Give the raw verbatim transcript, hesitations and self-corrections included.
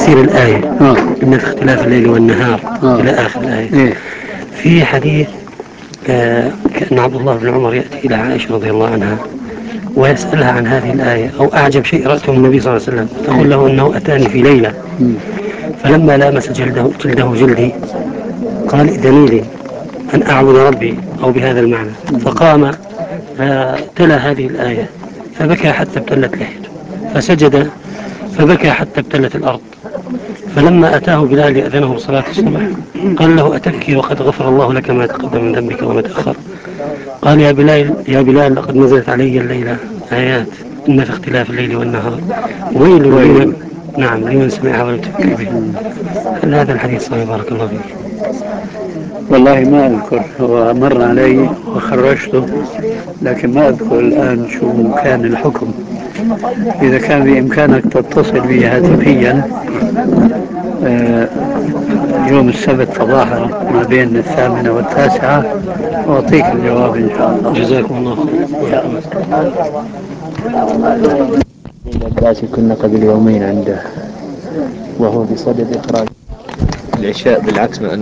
تفسير الآية آه. إن في اختلاف الليل والنهار آه. إلى آخر الآية. إيه؟ في حديث آه كأن عبد الله بن عمر يأتي إلى عائشة رضي الله عنها ويسألها عن هذه الآية أو أعجب شيء رأته من النبي صلى الله عليه وسلم، تقول له أنه أتاني في ليلة فلما لامس جلده, جلده جلدي قال ائذني لي أن أعبد ربي أو بهذا المعنى، فقام فتلا هذه الآية فبكى حتى ابتلت لحيته، فسجد فبكى حتى ابتلت الأرض. فلما أتاه بلال يأذنه بصلاة الصبح قال له أتبكي وقد غفر الله لك ما تقدم من ذنبك وما تأخر؟ قال يا بلال يا بلال لقد نزلت علي الليلة آيات إن في اختلاف الليل والنهار ويل لمن نعم لمن سمعها ولم تفكر بها. هل هذا الحديث صحيح؟ بارك الله فيك. والله ما أذكر، هو مر علي وخرجته لكن ما أذكر الآن شو كان الحكم. إذا كان بإمكانك تتصل بي هاتفيا آه، يوم السبت صباحا ما بين الثامنة والتاسعة وأعطيك الجواب إن شاء الله. جزاكم الله خير. العباس كنا قبل يومين عنده وهو بصدد إخراج العشاء بالعكس.